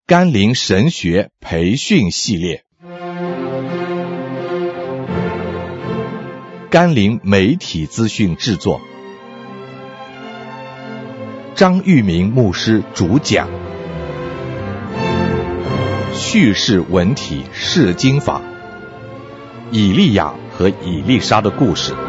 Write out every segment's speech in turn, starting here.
甘霖神学培训系列，甘霖媒体资讯制作，张玉明牧师主讲，叙事文体释经法，以利亚和以利沙的故事。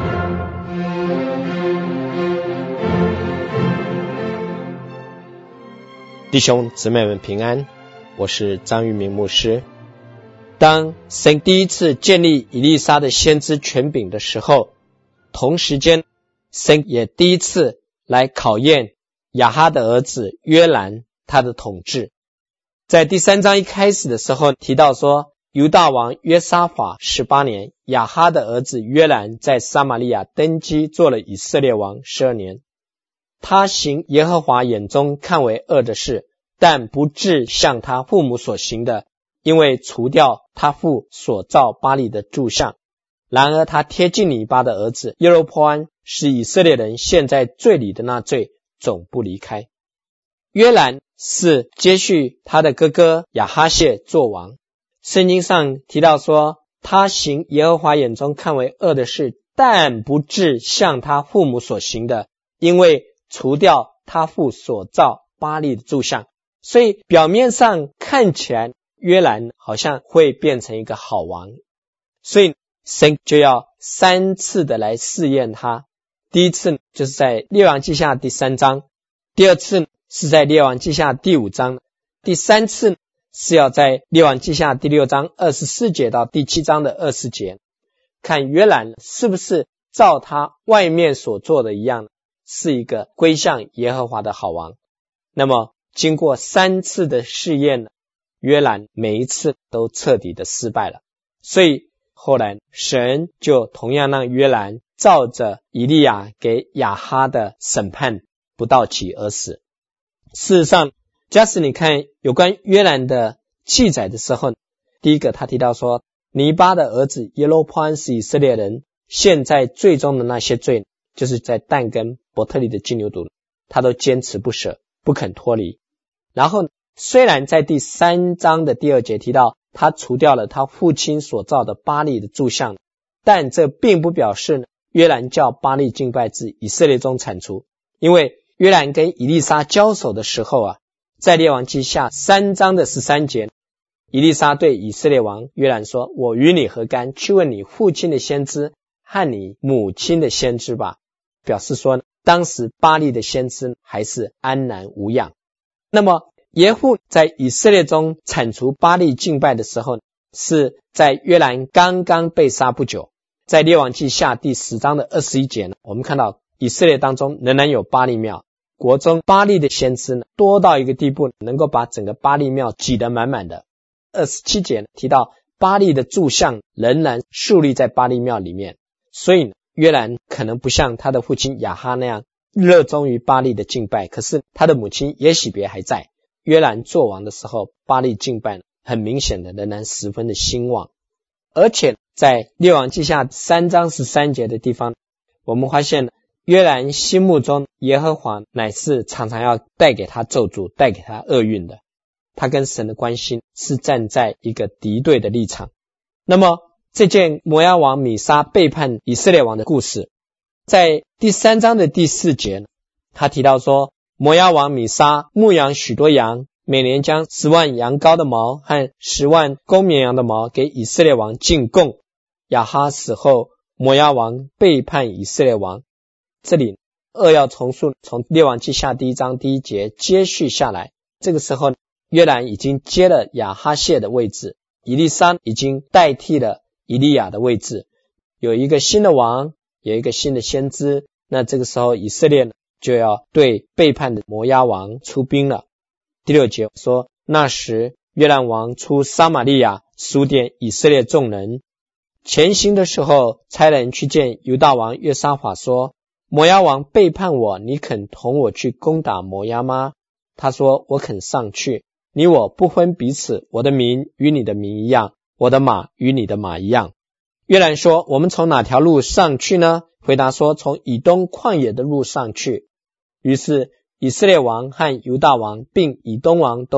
弟兄姊妹们平安，我是张玉明牧师。当神第一次建立以利沙的先知权柄的时候，同时间神也第一次来考验亚哈的儿子约兰他的统治。在第3章一开始的时候提到说，犹大王约沙法18年，亚哈的儿子约兰在撒玛利亚登基，做了以色列王12年。他行耶和华眼中看为恶的事，但不至像他父母所行的，因为除掉他父所造巴力的柱像。然而他贴近尼巴的儿子耶罗波安，使以色列人陷在罪里的那罪总不离开。约兰是接续他的哥哥亚哈谢做王。圣经上提到说，他行耶和华眼中看为恶的事，但不至像他父母所行的，因为除掉他父所造巴力的柱像。所以表面上看起来约兰好像会变成一个好王，所以神就要3次的来试验他。第一次就是在列王记下第3章，第二次是在列王记下第5章，第3次是要在列王记下第6章24节到第7章的20节，看约兰是不是照他外面所做的一样，是一个归向耶和华的好王。那么经过3次的试验，约兰每一次都彻底的失败了，所以后来神就同样让约兰照着以利亚给亚哈的审判不到期而死。事实上，假使你看有关约兰的记载的时候，第一个他提到说，尼巴的儿子耶罗波安是以色列人陷在罪中的那些罪，就是在但跟伯特利的金牛犊，他都坚持不舍，不肯脱离。然后虽然在第3章的第2节提到他除掉了他父亲所造的巴力的柱像，但这并不表示约兰叫巴力敬拜自以色列中铲除。因为约兰跟以利沙交手的时候在列王记下3章的13节，以利沙对以色列王约兰说，我与你何干？去问你父亲的先知和你母亲的先知吧。表示说当时巴力的先知还是安然无恙。那么耶户在以色列中铲除巴力敬拜的时候，是在约兰刚刚被杀不久。在列王记下第10章的21节我们看到以色列当中仍然有巴力庙，国中巴力的先知多到一个地步，能够把整个巴力庙挤得满满的。27节提到巴力的柱像仍然竖立在巴力庙里面，所以约兰可能不像他的父亲亚哈那样热衷于巴力的敬拜，可是他的母亲耶洗别还在。约兰做王的时候，巴力敬拜很明显的仍然十分的兴旺。而且在列王记下3章13节的地方，我们发现约兰心目中耶和华乃是常常要带给他咒诅，带给他厄运的。他跟神的关系是站在一个敌对的立场。那么这件摩押王米沙背叛以色列王的故事，在第3章的第4节，他提到说，摩押王米沙牧养许多羊，每年将10万羊羔的毛和10万公绵羊的毛给以色列王进贡。亚哈死后，摩押王背叛以色列王。这里扼要重述从列王记下第1章第1节接续下来。这个时候约兰已经接了亚哈谢的位置，以利沙已经代替了以利亚的位置，有一个新的王，有一个新的先知。那这个时候以色列就要对背叛的摩押王出兵了。第6节说，那时约兰王出撒玛利亚，数点以色列众人。前行的时候，差人去见犹大王约沙法说，摩押王背叛我，你肯同我去攻打摩押吗？他说，我肯上去，你我不分彼此，我的民与你的民一样，我的马与你的马一样。约兰说，我们从哪条路上去呢？回答说，从以东旷野的路上去。于是以色列王和犹大王并以东王都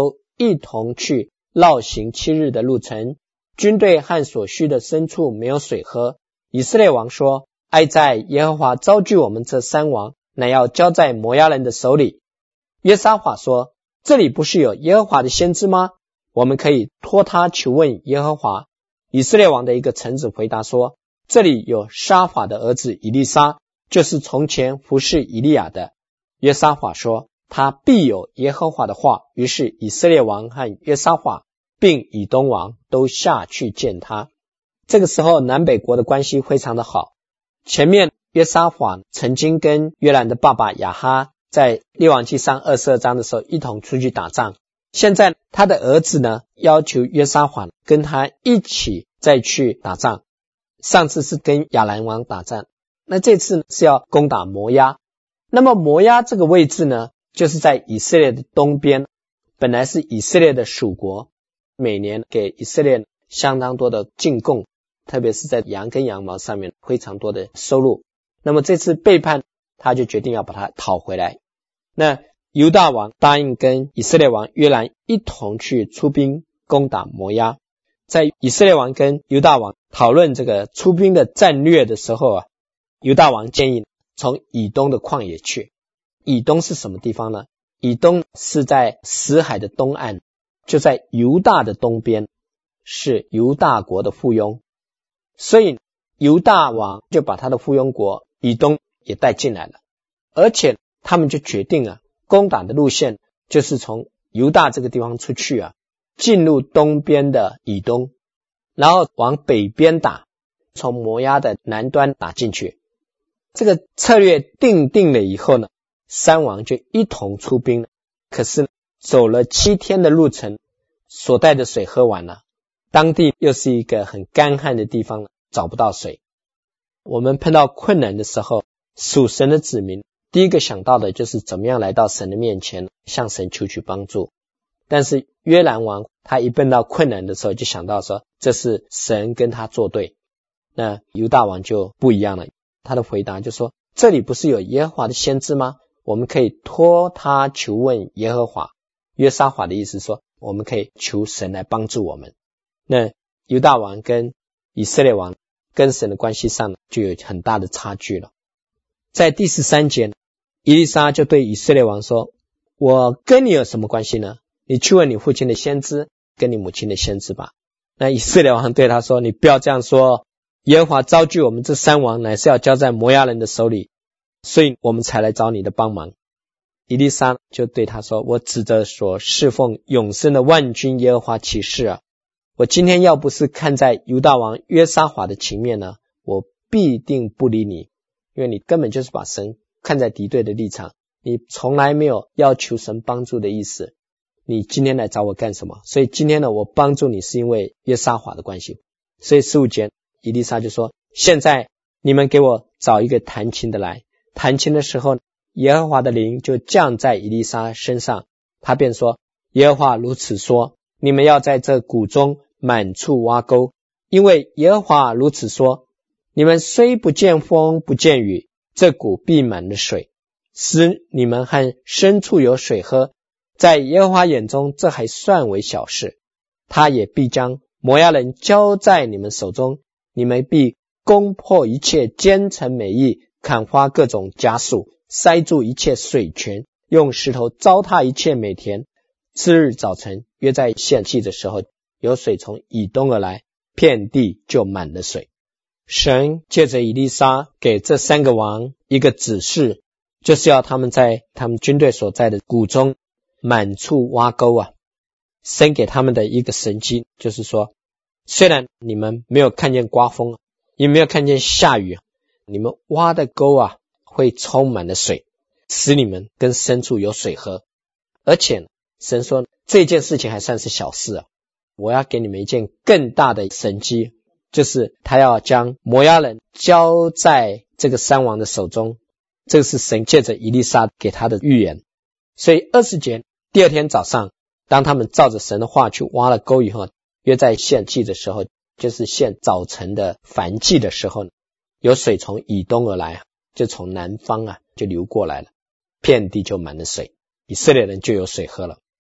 一同去绕行7日的路程，军队和所需的牲畜没有水喝。以色列王说，哀哉，耶和华招聚我们这3王，乃要交在摩押人的手里。约沙法说，这里不是有耶和华的先知吗？我们可以托他求问耶和华。以色列王的一个臣子回答说，这里有沙法的儿子以利沙，就是从前服侍以利亚的。约沙法说，他必有耶和华的话。于是以色列王和约沙法并以东王都下去见他。这个时候南北国的关系非常的好。前面约沙法曾经跟约兰的爸爸亚哈在列王纪上22章的时候一同出去打仗，现在他的儿子呢要求约沙法跟他一起再去打仗。上次是跟亚兰王打仗，那这次是要攻打摩押。那么摩押这个位置呢，就是在以色列的东边，本来是以色列的属国，每年给以色列相当多的进贡，特别是在羊跟羊毛上面非常多的收入。那么这次背叛，他就决定要把它讨回来。那犹大王答应跟以色列王约兰一同去出兵攻打摩押。在以色列王跟犹大王讨论这个出兵的战略的时候犹大王建议从以东的旷野去。以东是什么地方呢？以东是在死海的东岸，就在犹大的东边，是犹大国的附庸。所以犹大王就把他的附庸国以东也带进来了，而且他们就决定攻打的路线就是从犹大这个地方出去进入东边的以东，然后往北边打，从摩押的南端打进去。这个策略定了以后呢，3王就一同出兵了。可是走了7天的路程，所带的水喝完了，当地又是一个很干旱的地方，找不到水。我们碰到困难的时候，属神的子民第一个想到的就是怎么样来到神的面前，向神求取帮助。但是约兰王他一碰到困难的时候，就想到说这是神跟他作对。那犹大王就不一样了，他的回答就说，这里不是有耶和华的先知吗？我们可以托他求问耶和华。约沙法的意思说，我们可以求神来帮助我们。那犹大王跟以色列王跟神的关系上就有很大的差距了。在第13节，以利沙就对以色列王说，我跟你有什么关系呢？你去问你父亲的先知，跟你母亲的先知吧。那以色列王对他说，你不要这样说，耶和华招聚我们这3王，乃是要交在摩押人的手里，所以我们才来找你的帮忙。以利沙就对他说，我指着所侍奉永生的万军耶和华起誓我今天要不是看在犹大王约沙法的情面呢，我必定不理你，因为你根本就是把神看在敌对的立场，你从来没有要求神帮助的意思，你今天来找我干什么？所以今天呢，我帮助你是因为约沙法的关系。所以15节以利沙就说，现在你们给我找一个弹琴的来。弹琴的时候，耶和华的灵就降在以利沙身上，他便说，耶和华如此说，你们要在这谷中满处挖沟，因为耶和华如此说，你们虽不见风不见雨，这谷必满了水，使你们和牲畜有水喝。在耶和华眼中，这还算为小事，他也必将摩押人交在你们手中，你们必攻破一切坚城美邑，砍花各种家树，塞住一切水泉，用石头糟蹋一切美田。次日早晨，约在献祭的时候，有水从以东而来，遍地就满了水。神借着以利沙给这3个王一个指示，就是要他们在他们军队所在的谷中满处挖沟神给他们的一个神迹就是说，虽然你们没有看见刮风，也没有看见下雨，你们挖的沟会充满了水，使你们跟牲畜有水喝。而且神说这件事情还算是小事我要给你们一件更大的神迹，就是他要将摩押人交在这个3王的手中。这个是神借着以利沙给他的预言。所以20节第2天早上，当他们照着神的话去挖了沟以后，约在献祭的时候，就是献早晨的燔祭的时候，有水从以东而来就从南方就流过来了，遍地就满了水，以色列人就有水喝了。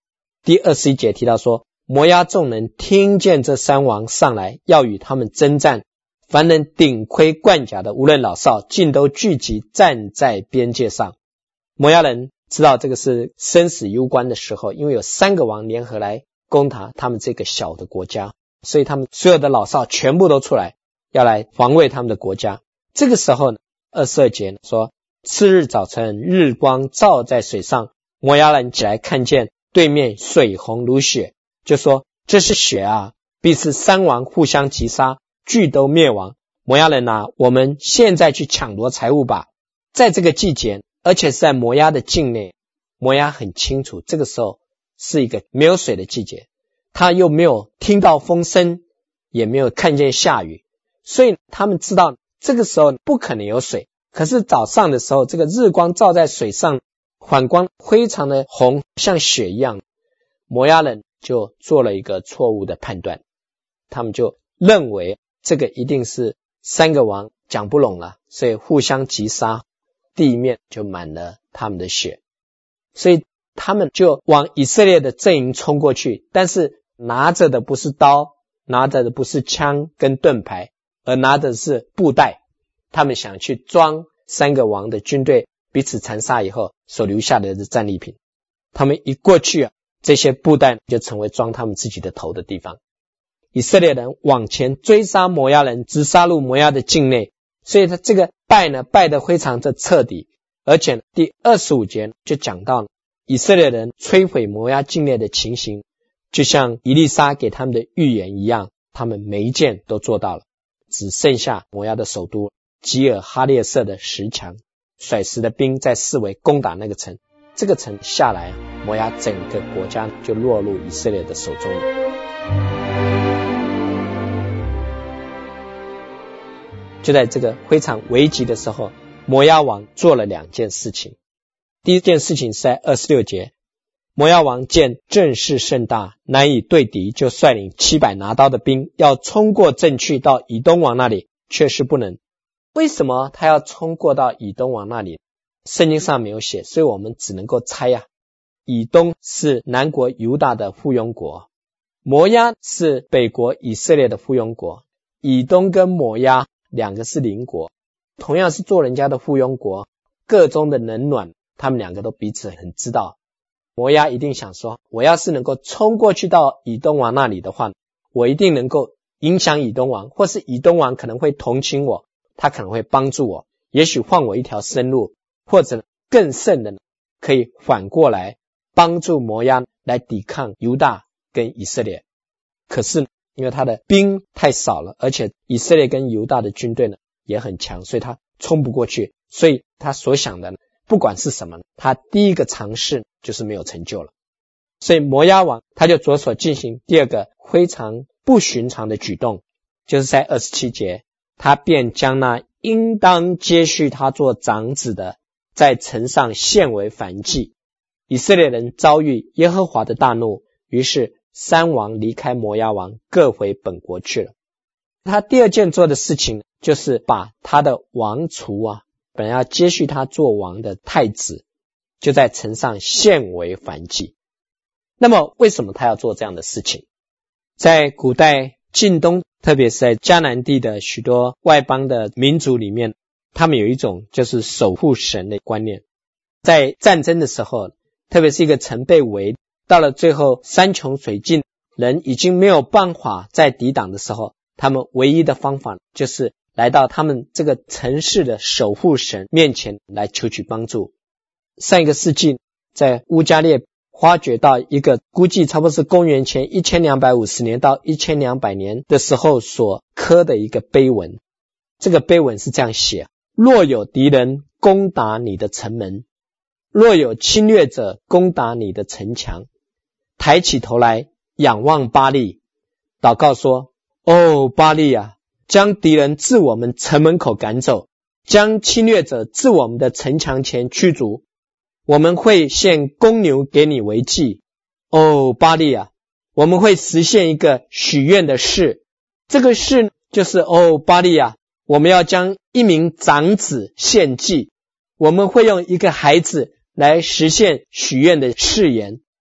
第21节提到说，摩押众人听见这三王上来，要与他们征战，凡人顶盔贯甲的，无论老少，尽都聚集站在边界上。摩押人知道这个是生死攸关的时候，因为有3个王联合来攻打他们这个小的国家，所以他们所有的老少全部都出来，要来防卫他们的国家。这个时候呢，22节说，次日早晨，日光照在水上，摩押人起来看见对面水红如血，就说这是血啊，必是3王互相击杀，俱都灭亡。摩押人啊，我们现在去抢夺财物吧。在这个季节，而且是在摩押的境内，摩押很清楚这个时候是一个没有水的季节，他又没有听到风声，也没有看见下雨，所以他们知道这个时候不可能有水。可是早上的时候，这个日光照在水上，反光非常的红，像血一样。摩押人就做了一个错误的判断，他们就认为这个一定是3个王讲不拢了，所以互相击杀，地面就满了他们的血。所以他们就往以色列的阵营冲过去，但是拿着的不是刀，拿着的不是枪跟盾牌，而拿的是布袋。他们想去装3个王的军队彼此残杀以后所留下来的战利品。他们一过去这些布袋就成为装他们自己的头的地方。以色列人往前追杀摩押人，直杀入摩押的境内，所以他这个败呢，败得非常的彻底。而且第25节就讲到了以色列人摧毁摩押境内的情形，就像以利沙给他们的预言一样，他们每一件都做到了。只剩下摩押的首都吉尔哈列色的石墙，甩石的兵在四围攻打那个城，这个城下来，摩押整个国家就落入以色列的手中了。就在这个非常危急的时候，摩押王做了2件事情。第一件事情是在26节，摩押王见阵势甚大，难以对敌，就率领700拿刀的兵，要冲过阵去到以东王那里，却是不能。为什么他要冲过到以东王那里？圣经上没有写，所以我们只能够猜啊。以东是南国犹大的附庸国，摩押是北国以色列的附庸国，以东跟摩押2个是邻国，同样是做人家的附庸国，各中的冷暖，他们2个都彼此很知道。摩押一定想说，我要是能够冲过去到以东王那里的话，我一定能够影响以东王，或是以东王可能会同情我，他可能会帮助我，也许换我一条生路，或者更甚的可以反过来帮助摩押来抵抗犹大跟以色列。可是因为他的兵太少了，而且以色列跟犹大的军队呢也很强，所以他冲不过去，所以他所想的呢，不管是什么，他第一个尝试就是没有成就了。所以摩押王他就着手进行第2个非常不寻常的举动，就是在27节，他便将那应当接续他做长子的，在城上献为燔祭。以色列人遭遇耶和华的大怒，于是3王离开摩押王，各回本国去了。他第2件做的事情就是把他的王储本来要接续他做王的太子，就在城上献为燔祭。那么为什么他要做这样的事情？在古代近东，特别是在迦南地的许多外邦的民族里面，他们有一种就是守护神的观念。在战争的时候，特别是一个城被围，到了最后山穷水尽，人已经没有办法再抵挡的时候，他们唯一的方法就是来到他们这个城市的守护神面前来求取帮助。上一个世纪在乌加列发掘到一个估计差不多是公元前1250年到1200年的时候所刻的一个碑文。这个碑文是这样写：若有敌人攻打你的城门，若有侵略者攻打你的城墙，抬起头来仰望巴力，祷告说：哦，巴力啊，将敌人自我们城门口赶走，将侵略者自我们的城墙前驱逐。我们会献公牛给你为祭。哦，巴力啊，我们会实现一个许愿的事。这个事就是哦，巴力啊，我们要将一名长子献祭，我们会用一个孩子来实现许愿的誓言。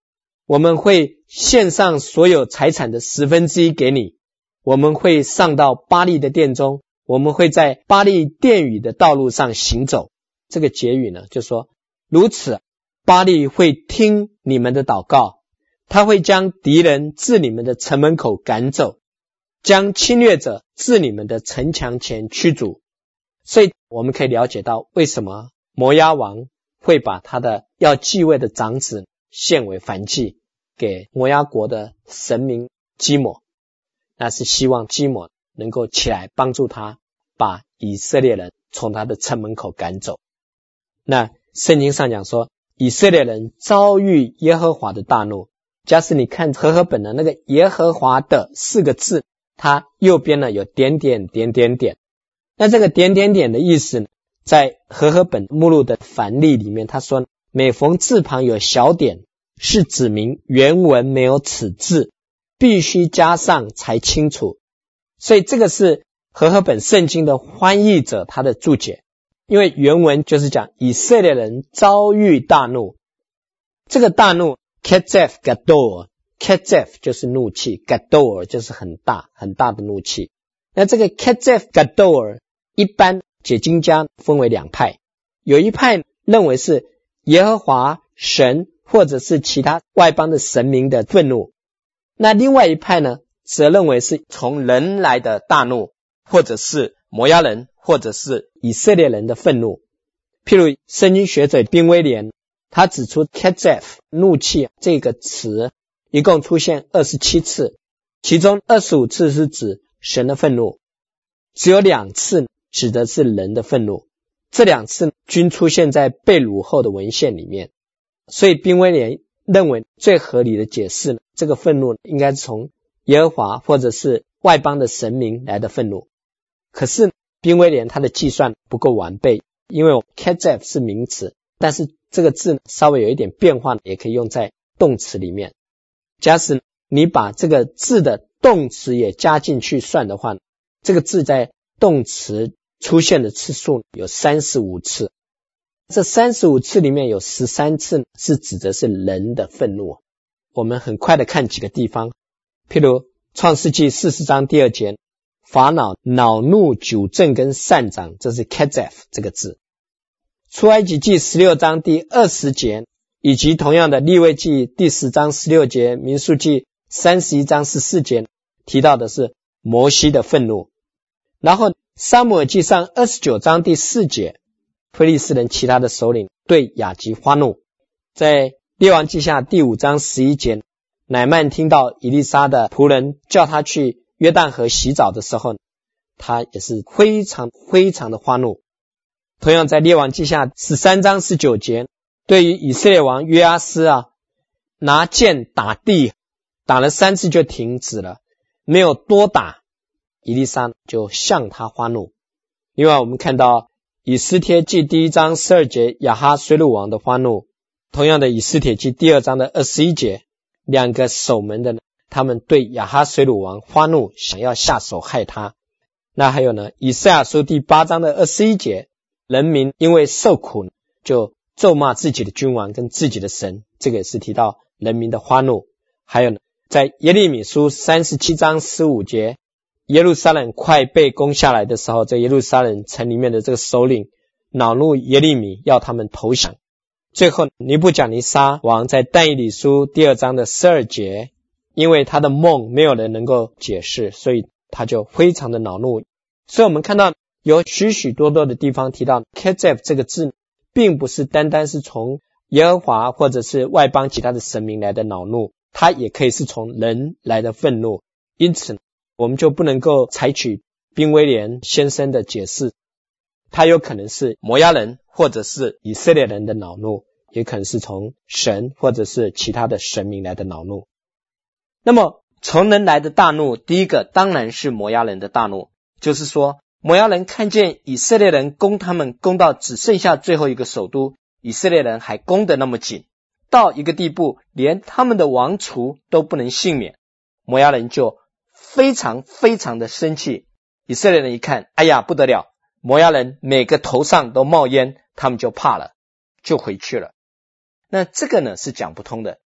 我们会献上所有财产的1/10给你，我们会上到巴力的殿中，我们会在巴力殿宇的道路上行走。这个结语呢，就说如此，巴力会听你们的祷告，他会将敌人自你们的城门口赶走，将侵略者自你们的城墙前驱逐。所以我们可以了解到，为什么摩押王会把他的要继位的长子献为燔祭给摩押国的神明基抹，那是希望基抹能够起来帮助他把以色列人从他的城门口赶走。那圣经上讲说，以色列人遭遇耶和华的大怒。假使你看和合本的那个耶和华的4个字，它右边呢有点点点点点。那这个点点点的意思呢，在和合本目录的繁例里面，他说每逢字旁有小点，是指明原文没有此字，必须加上才清楚。所以这个是和合本圣经的翻译者他的注解，因为原文就是讲以色列人遭遇大怒。这个大怒 Ketzef Gadol， Ketzef 就是怒气， Gadol 就是很大很大的怒气。那这个 Ketzef Gadol 一般解经家分为2派，有一派认为是耶和华神或者是其他外邦的神明的愤怒，那另外一派呢则认为是从人来的大怒，或者是摩押人或者是以色列人的愤怒。譬如圣经学者宾威廉，他指出 Ketzef 怒气这个词一共出现27次，其中25次是指神的愤怒，只有2次指的是人的愤怒，这2次均出现在被掳后的文献里面。所以宾威廉认为最合理的解释，这个愤怒应该是从耶和华或者是外邦的神明来的愤怒。可是宾威廉他的计算不够完备，因为 Ketzef 是名词，但是这个字稍微有一点变化，也可以用在动词里面。假使你把这个字的动词也加进去算的话，这个字在动词出现的次数有35次，这35次里面有13次是指的是人的愤怒。我们很快的看几个地方，譬如创世纪40章第2节，法老恼怒久正跟善长，这是 Ketzef 这个字。出埃及记16章第20节，以及同样的利未记第10章16节，民数记31章14节提到的是摩西的愤怒。然后撒母耳记上29章第4节，非利士人其他的首领对亚吉发怒。在列王记下第5章11节，乃曼听到以利沙的仆人叫他去约旦河洗澡的时候，他也是非常非常的发怒。同样在列王记下13章19节，对于以色列王约阿斯拿剑打地，打了3次就停止了，没有多打，以利沙就向他发怒。另外我们看到以斯帖记第1章12节亚哈随鲁王的发怒，同样的以斯帖记第2章的21节，2个守门的他们对亚哈随鲁王发怒，想要下手害他。那还有呢，以赛亚书第8章的21节，人民因为受苦就咒骂自己的君王跟自己的神，这个也是提到人民的发怒。还有呢，在耶利米书37章15节，耶路撒冷快被攻下来的时候，在耶路撒冷城里面的这个首领恼怒耶利米，要他们投降。最后尼布甲尼撒王在但以理书第2章的12节，因为他的梦没有人能够解释，所以他就非常的恼怒。所以我们看到有许许多多的地方提到 Ketzef 这个字，并不是单单是从耶和华或者是外邦其他的神明来的恼怒，它也可以是从人来的愤怒。因此我们就不能够采取宾威廉先生的解释，它有可能是摩押人或者是以色列人的恼怒，也可能是从神或者是其他的神明来的恼怒。那么从人来的大怒，第一个当然是摩押人的大怒，就是说摩押人看见以色列人攻他们，攻到只剩下最后一个首都，以色列人还攻得那么紧，到一个地步连他们的王储都不能幸免，摩押人就非常非常的生气。以色列人一看，哎呀不得了，摩押人每个头上都冒烟，他们就怕了，就回去了。那这个呢是讲不通的，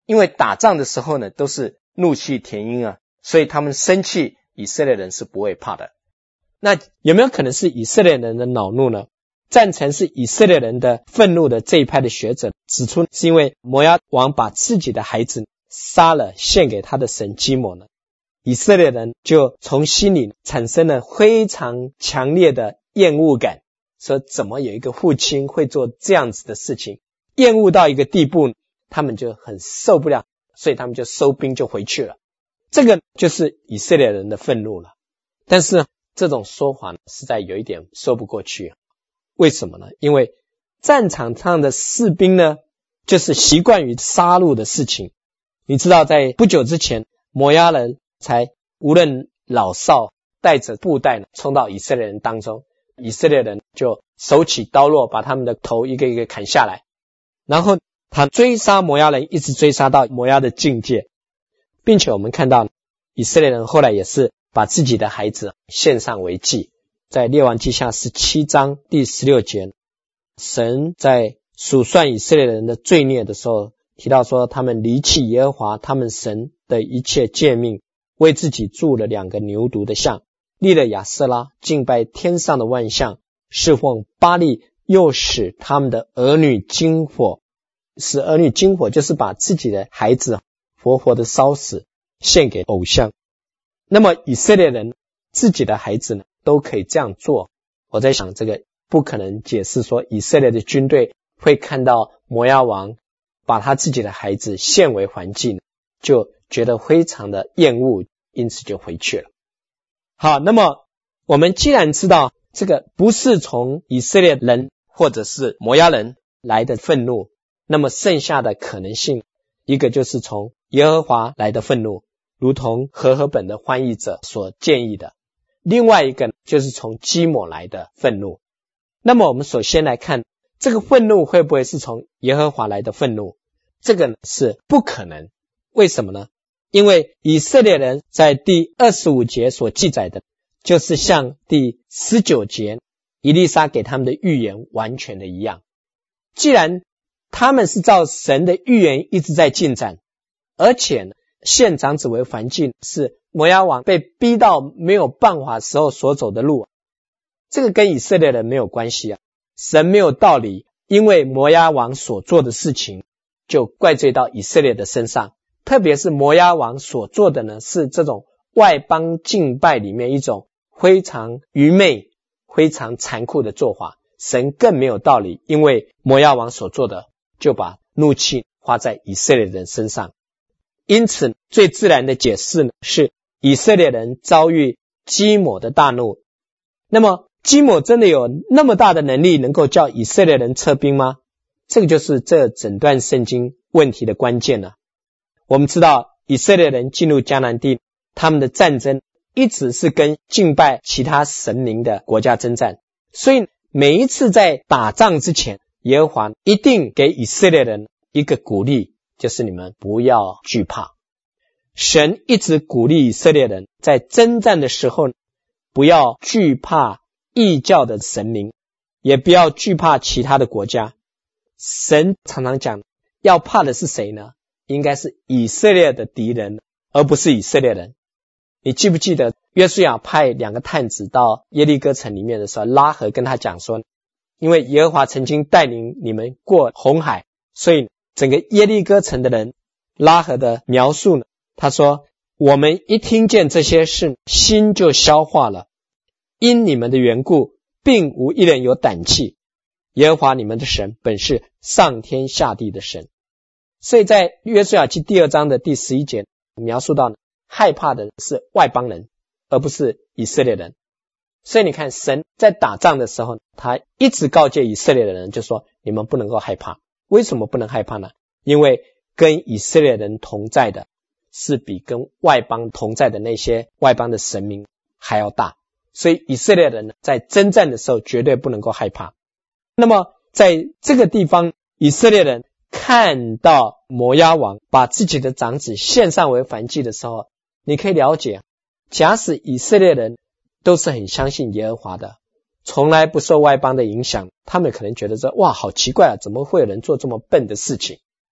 因为打仗的时候呢，都是怒气填膺啊，所以他们生气，以色列人是不会怕的。那有没有可能是以色列人的恼怒呢？赞成是以色列人的愤怒的这一派的学者指出，是因为摩押王把自己的孩子杀了，献给他的神基抹呢，以色列人就从心里产生了非常强烈的厌恶感，说怎么有一个父亲会做这样子的事情，厌恶到一个地步，他们就很受不了，所以他们就收兵就回去了。这个就是以色列人的愤怒了。但是这种说法实在有一点说不过去。为什么呢？因为战场上的士兵呢，就是习惯于杀戮的事情。你知道在不久之前，摩押人才无论老少带着布袋冲到以色列人当中，以色列人就手起刀落，把他们的头一个一个砍下来，然后他追杀摩押人，一直追杀到摩押的境界，并且我们看到以色列人后来也是把自己的孩子献上为祭。在列王记下17章第16节，神在数算以色列人的罪孽的时候提到说，他们离弃耶和华他们神的一切诫命，为自己铸了2个牛犊的像，立了亚舍拉，敬拜天上的万象，侍奉巴力，又使他们的儿女经火。使儿女经火就是把自己的孩子活活的烧死，献给偶像。那么以色列人自己的孩子呢都可以这样做，我在想这个不可能解释说以色列的军队会看到摩押王把他自己的孩子献为燔祭，就觉得非常的厌恶，因此就回去了。好，那么我们既然知道这个不是从以色列人或者是摩押人来的愤怒，那么剩下的可能性，一个就是从耶和华来的愤怒，如同和合本的翻译者所建议的，另外一个就是从基抹来的愤怒。那么我们首先来看这个愤怒会不会是从耶和华来的愤怒？这个是不可能。为什么呢？因为以色列人在第25节所记载的，就是像第19节以利沙给他们的预言完全的一样。既然他们是照神的预言一直在进展，而且献长子为燔祭是摩押王被逼到没有办法时候所走的路，这个跟以色列人没有关系啊。神没有道理因为摩押王所做的事情就怪罪到以色列的身上，特别是摩押王所做的呢，是这种外邦敬拜里面一种非常愚昧非常残酷的做法，神更没有道理因为摩押王所做的就把怒气花在以色列人身上。因此最自然的解释呢，是以色列人遭遇基抹的大怒。那么基抹真的有那么大的能力能够叫以色列人撤兵吗？这个就是这整段圣经问题的关键了。我们知道以色列人进入迦南地，他们的战争一直是跟敬拜其他神明的国家征战，所以每一次在打仗之前，耶和华一定给以色列人一个鼓励，就是你们不要惧怕。神一直鼓励以色列人在征战的时候不要惧怕异教的神明，也不要惧怕其他的国家。神常常讲要怕的是谁呢？应该是以色列的敌人，而不是以色列人。你记不记得约书亚派2个探子到耶利哥城里面的时候，拉合跟他讲说，因为耶和华曾经带领你们过红海，所以整个耶利哥城的人，拉合的描述呢，他说我们一听见这些事，心就消化了，因你们的缘故并无一人有胆气，耶和华你们的神本是上天下地的神。所以在约书亚记第2章的第11节描述到害怕的是外邦人，而不是以色列人。所以你看神在打仗的时候，他一直告诫以色列的人，就说你们不能够害怕。为什么不能害怕呢？因为跟以色列人同在的是比跟外邦同在的那些外邦的神明还要大，所以以色列人在征战的时候绝对不能够害怕。那么在这个地方，以色列人看到摩押王把自己的长子献上为燔祭的时候，你可以了解，假使以色列人都是很相信耶和华的，从来不受外邦的影响，他们可能觉得说，哇，好奇怪啊，怎么会有人做这么笨的事情？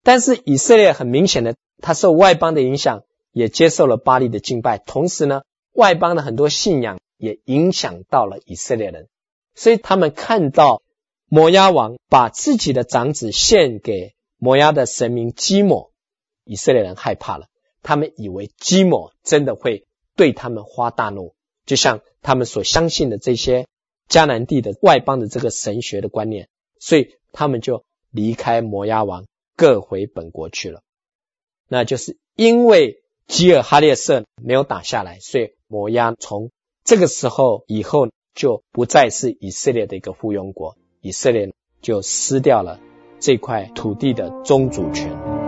但是以色列很明显的，他受外邦的影响，也接受了巴力的敬拜，同时呢，外邦的很多信仰也影响到了以色列人，所以他们看到摩押王把自己的长子献给摩押的神明基抹，以色列人害怕了，他们以为基抹真的会对他们发大怒，就像他们所相信的这些迦南地的外邦的这个神学的观念，所以他们就离开摩押王，各回本国去了。那就是因为基尔哈列色没有打下来，所以摩押从这个时候以后就不再是以色列的一个附庸国，以色列就失掉了这块土地的宗主权。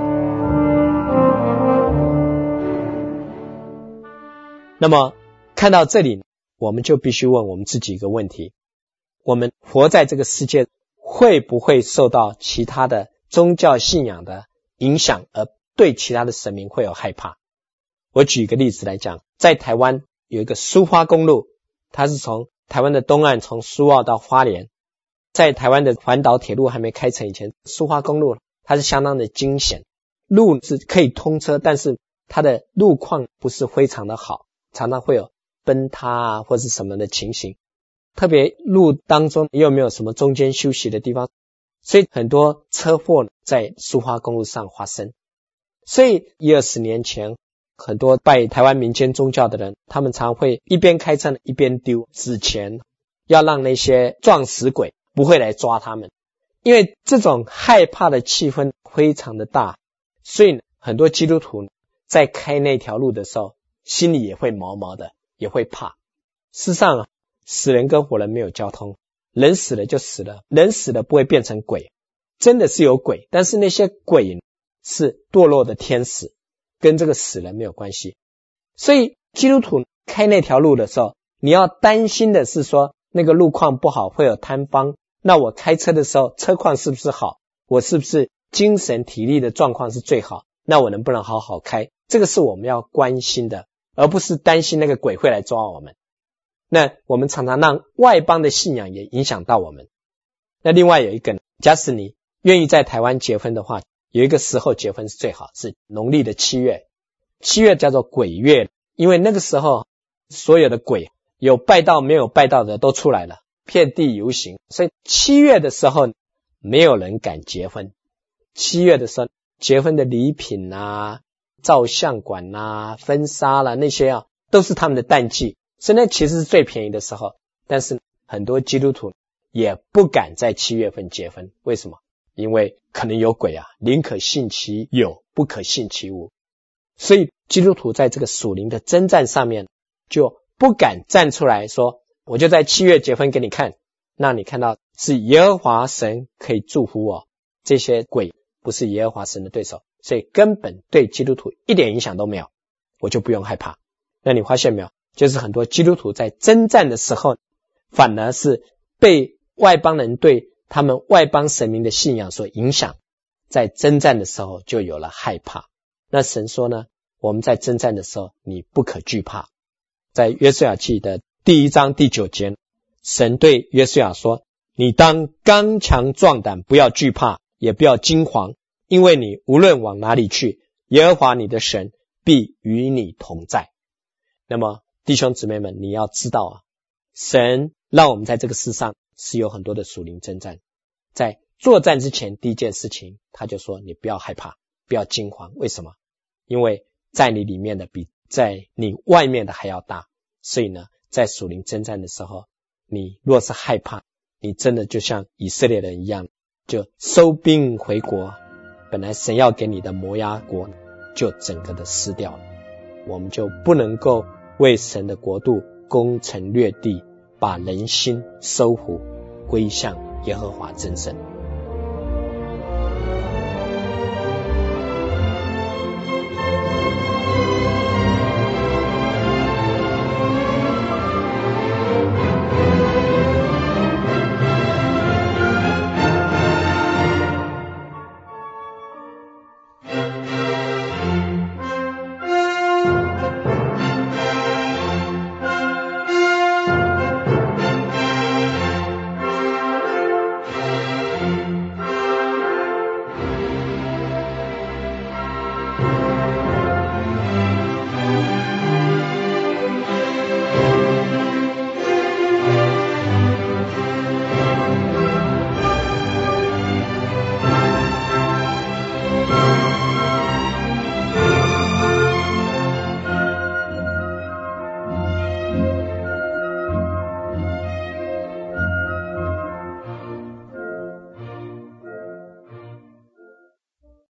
那么看到这里，我们就必须问我们自己一个问题，我们活在这个世界会不会受到其他的宗教信仰的影响，而对其他的神明会有害怕？我举一个例子来讲，在台湾有一个苏花公路，它是从台湾的东岸从苏澳到花莲，在台湾的环岛铁路还没开成以前，苏花公路它是相当的惊险，路是可以通车，但是它的路况不是非常的好，常常会有崩塌啊或是什么的情形，特别路当中又没有什么中间休息的地方，所以很多车祸在苏花公路上发生。所以20年前很多拜台湾民间宗教的人，他们常会一边开车一边丢纸钱，要让那些撞死鬼不会来抓他们，因为这种害怕的气氛非常的大，所以很多基督徒在开那条路的时候心里也会毛毛的，也会怕。事实上死人跟活人没有交通，人死了就死了，人死了不会变成鬼，真的是有鬼，但是那些鬼是堕落的天使，跟这个死人没有关系。所以基督徒开那条路的时候，你要担心的是说那个路况不好，会有坍方，那我开车的时候车况是不是好，我是不是精神体力的状况是最好，那我能不能好好开，这个是我们要关心的，而不是担心那个鬼会来抓我们。那我们常常让外邦的信仰也影响到我们。那另外有一个，假使你愿意在台湾结婚的话，有一个时候结婚是最好，是农历的7月。7月叫做鬼月，因为那个时候所有的鬼有拜到没有拜到的都出来了，遍地游行，所以7月的时候没有人敢结婚。7月的时候结婚的礼品啊、照相馆啊、婚纱啦，那些都是他们的淡季，所以那其实是最便宜的时候。但是很多基督徒也不敢在7月份结婚，为什么？因为可能有鬼啊，宁可信其有，不可信其无。所以基督徒在这个属灵的征战上面就不敢站出来说，我就在7月结婚给你看，那你看到是耶和华神可以祝福我，这些鬼不是耶和华神的对手，所以根本对基督徒一点影响都没有，我就不用害怕。那你发现没有，就是很多基督徒在征战的时候，反而是被外邦人对他们外邦神明的信仰所影响，在征战的时候就有了害怕。那神说呢，我们在征战的时候你不可惧怕。在约书亚记的第1章第9节，神对约书亚说，你当刚强壮胆，不要惧怕，也不要惊惶，因为你无论往哪里去，耶和华你的神必与你同在。那么弟兄姊妹们，你要知道神让我们在这个世上是有很多的属灵征战，在作战之前第一件事情他就说，你不要害怕，不要惊惶。为什么？因为在你里面的比在你外面的还要大。所以呢，在属灵征战的时候，你若是害怕，你真的就像以色列人一样，就收兵回国，本来神要给你的摩押国就整个的失掉了。我们就不能够为神的国度攻城略地，把人心收服归向耶和华真神。